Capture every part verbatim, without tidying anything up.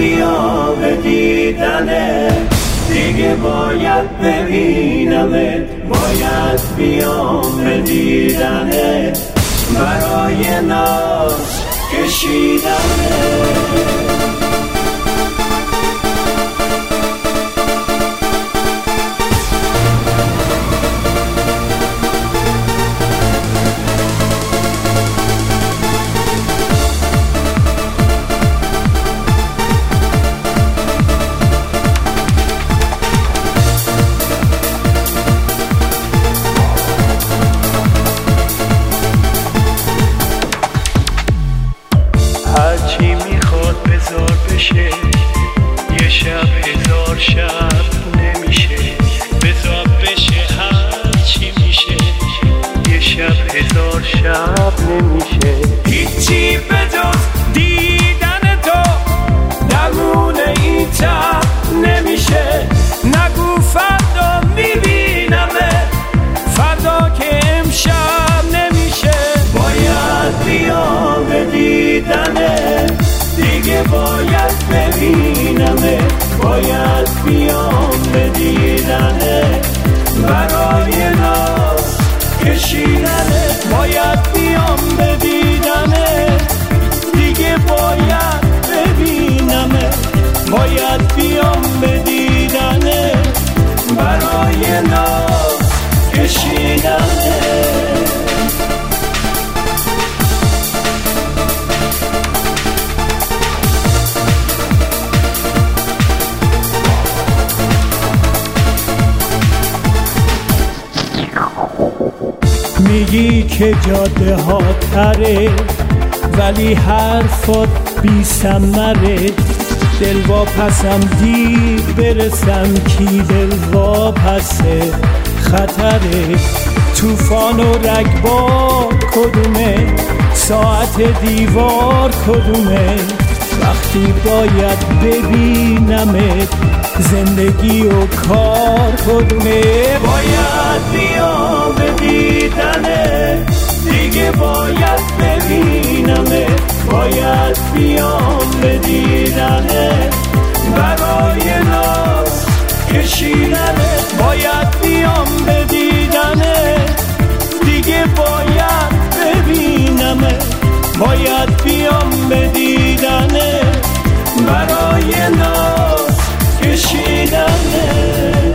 بیا به دیدنه، دیگه باید ببینمت، باید بیام به دیدنه، برای ناز کشیدنه. هرچی میخواد بذار بشه، یه شب هزار شب نمیشه. بذار بشه هرچی میشه، یه شب هزار شب نمیشه. هیچی به جز دیدن تو درون این تب نمیشه. نگو فردا میبینمه، فردا که امشب نمیشه. باید بیا به دیدنه، دیگه باید ببینمه، باید بیام به دیدنه، برای ناز کشیدنه. باید بیام به دیدنه، دیگه باید ببینمه، باید بیام به دیدنه، برای ناز کشیدنه. میگی که جاده ها تره، ولی حرفات بی ثمره. دل واپسم دیر برسم، کی دل واپسه خطره. توفان و رگبار کدومه، ساعت دیوار کدومه. وقتی باید ببینمت، زندگی و کار کدومه. باید بیام به دیدنه، دیگه باید ببینمه، باید بیام به دیدنه، برای ناز کشیدنه. باید بیام به دیدنه، دیگه باید ببینمه، باید بیام به دیدنه، برای ناز کشیدنه.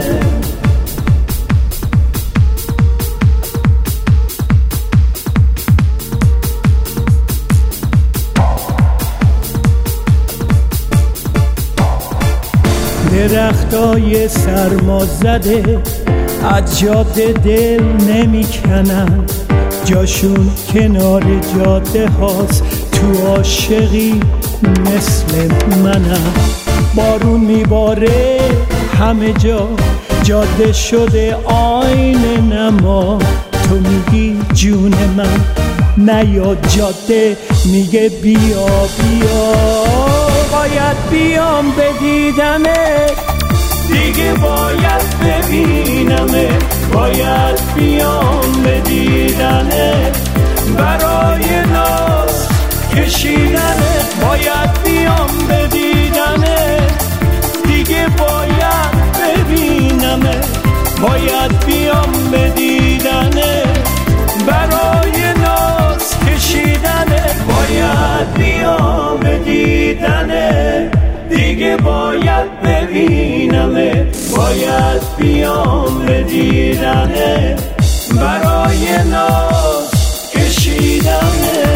درختای سرما زده از جاده دل نمی کنن، جاشون کنار جاده هاست، تو عاشقی مثل منم. بارون میباره همه جا، جاده شده آینه نما. تو میگی جون من نیا، جاده میگه بیا بیا. باید بیام به دیدنه، دیگه باید ببینمه، باید بیام به دیدنه، برای ناز کشیدنه. باید بیام به دیدنه، دیگه باید ببینمه، باید بیام به دیدنه، برای ناز کشیدنه. باید بیام به دیدنه، دیگه باید ببینمه، باید بیام به دیدنه، برای ناز کشیدنه.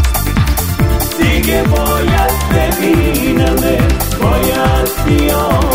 دیگه باید ببینمه، باید بیام